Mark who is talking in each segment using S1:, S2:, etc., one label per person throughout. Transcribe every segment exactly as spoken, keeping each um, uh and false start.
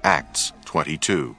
S1: Acts twenty-two.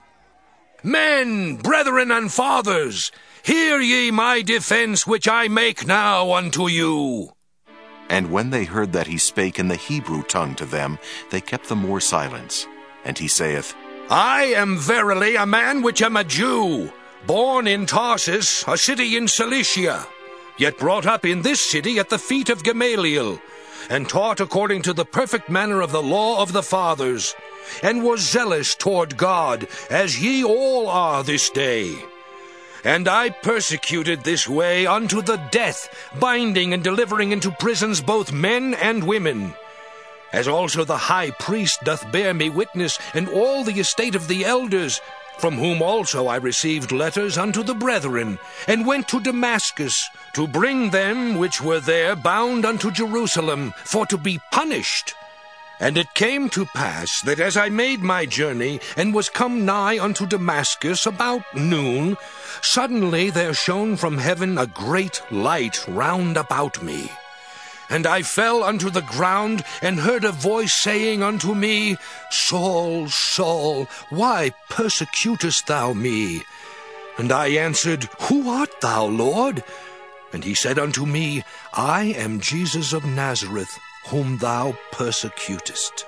S2: Men, brethren, and fathers, hear ye my defense which I make now unto you.
S1: And when they heard that he spake in the Hebrew tongue to them, they kept the more silence. And he saith,
S2: I am verily a man which am a Jew, born in Tarsus, a city in Cilicia, yet brought up in this city at the feet of Gamaliel, and taught according to the perfect manner of the law of the fathers, and was zealous toward God, as ye all are this day. And I persecuted this way unto the death, binding and delivering into prisons both men and women. As also the high priest doth bear me witness, and all the estate of the elders, from whom also I received letters unto the brethren, and went to Damascus, to bring them which were there bound unto Jerusalem, for to be punished. And it came to pass that as I made my journey, and was come nigh unto Damascus about noon, suddenly there shone from heaven a great light round about me. And I fell unto the ground, and heard a voice saying unto me, Saul, Saul, why persecutest thou me? And I answered, Who art thou, Lord? And he said unto me, I am Jesus of Nazareth, whom thou persecutest.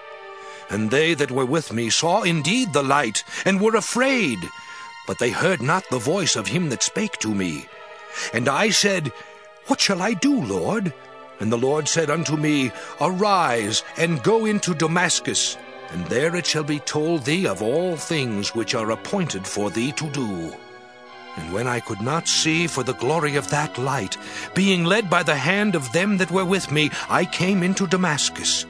S2: And they that were with me saw indeed the light, and were afraid, but they heard not the voice of him that spake to me. And I said, What shall I do, Lord? And the Lord said unto me, Arise, and go into Damascus, and there it shall be told thee of all things which are appointed for thee to do. And when I could not see for the glory of that light, being led by the hand of them that were with me, I came into Damascus.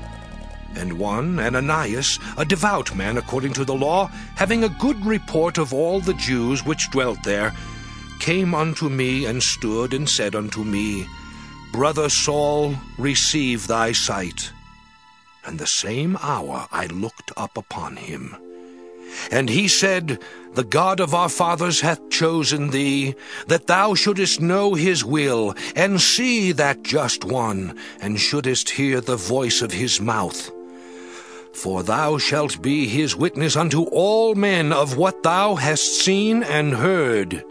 S2: And one, Ananias, a devout man according to the law, having a good report of all the Jews which dwelt there, came unto me and stood and said unto me, Brother Saul, receive thy sight. And the same hour I looked up upon him. And he said, The God of our fathers hath chosen thee, that thou shouldest know his will, and see that just one, and shouldest hear the voice of his mouth. For thou shalt be his witness unto all men of what thou hast seen and heard.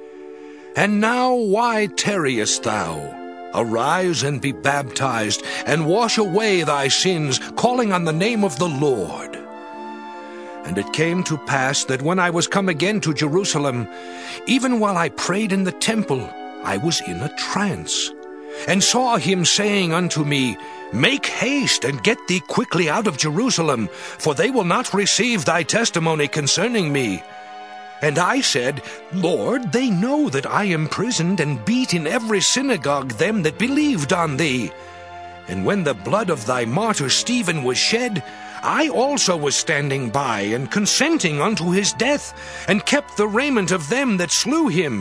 S2: And now why tarriest thou? Arise and be baptized, and wash away thy sins, calling on the name of the Lord. And it came to pass that when I was come again to Jerusalem, even while I prayed in the temple, I was in a trance, and saw him saying unto me, Make haste, and get thee quickly out of Jerusalem, for they will not receive thy testimony concerning me. And I said, Lord, they know that I imprisoned and beat in every synagogue them that believed on thee. And when the blood of thy martyr Stephen was shed, I also was standing by, and consenting unto his death, and kept the raiment of them that slew him.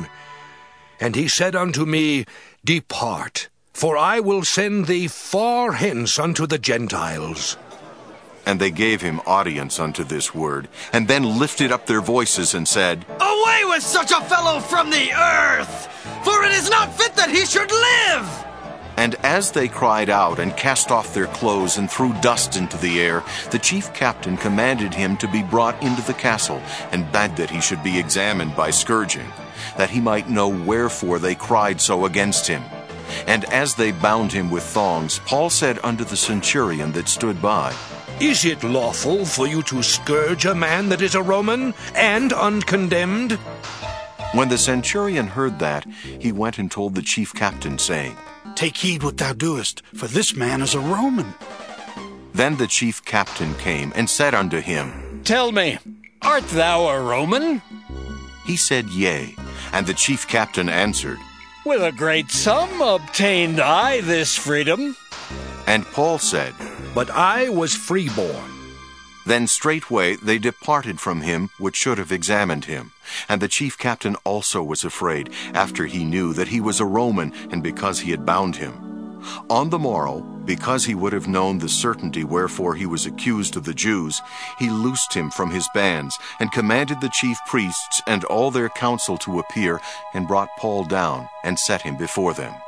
S2: And he said unto me, Depart, for I will send thee far hence unto the Gentiles.
S1: And they gave him audience unto this word, and then lifted up their voices and said,
S3: Away with such a fellow from the earth! For it is not fit that he should live!
S1: And as they cried out and cast off their clothes and threw dust into the air, the chief captain commanded him to be brought into the castle, and bade that he should be examined by scourging, that he might know wherefore they cried so against him. And as they bound him with thongs, Paul said unto the centurion that stood by,
S2: Is it lawful for you to scourge a man that is a Roman, and uncondemned?
S1: When the centurion heard that, he went and told the chief captain, saying,
S4: Take heed what thou doest, for this man is a Roman.
S1: Then the chief captain came and said unto him,
S5: Tell me, art thou a Roman?
S1: He said, Yea. And the chief captain answered,
S5: With a great sum obtained I this freedom.
S1: And Paul said,
S2: But I was freeborn.
S1: Then straightway they departed from him which should have examined him. And the chief captain also was afraid, after he knew that he was a Roman, and because he had bound him. On the morrow, because he would have known the certainty wherefore he was accused of the Jews, he loosed him from his bands, and commanded the chief priests and all their council to appear, and brought Paul down, and set him before them.